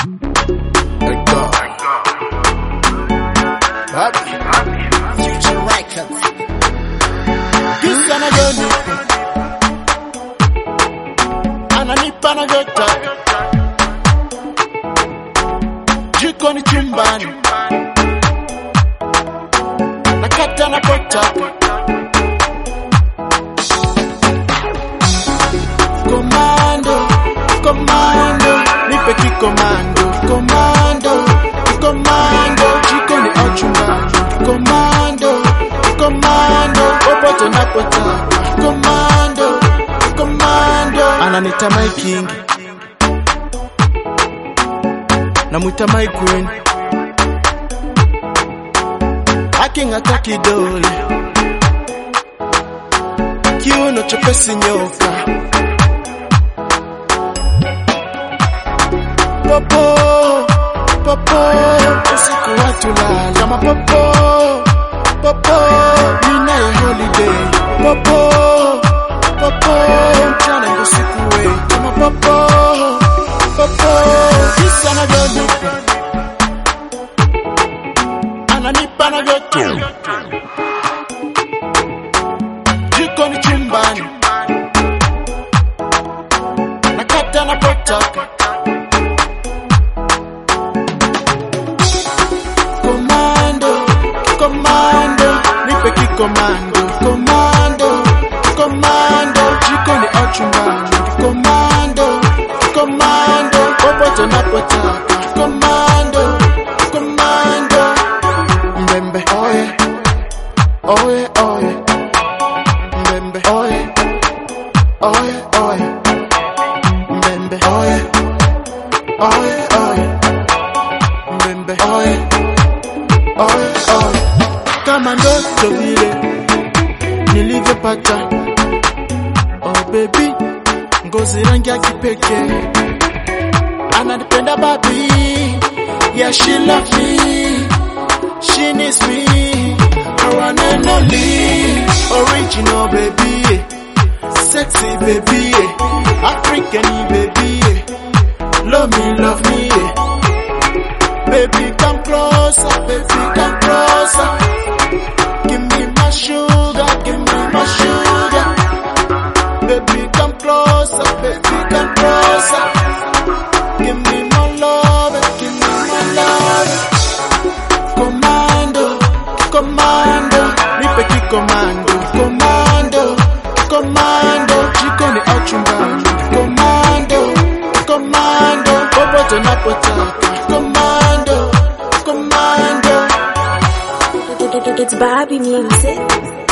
Future Records. This anagonipa ananipa nagota jikoni chumbani nakata na kota komando komando nipe kikomando komando komando jikoni au chumbani komando komando popote napotaka komando komando ananita my king namuita my queen akingata kidole kiuno chepesi nyoka popo popo usiku watu lala kama popo popo ninaye holiday popo popo mchana ndo siku we kama popo popo kisa na godipa ananipa na goto jikoni chumbani nakata na potaka komando nipe kikomando komando komando jikoni au chumbani komando komando popote napotaka komando komando mbembe oye oye oye mbembe oye oye oye mbembe oye oye oye mbembe oye oye oye kama ndoto vile nilivyopata oh baby ngozi rangi ya kipekee ananipenda baby yeah she love me she needs me one and only original baby sexy baby African baby love me baby come closer baby come closer give me my sugar give me my sugar baby come closer baby come closer give me my love give me my love komando komando nipe kikomando komando komando jikoni au chumbani komando komando popote napotaka komando komando It's Bobby Music.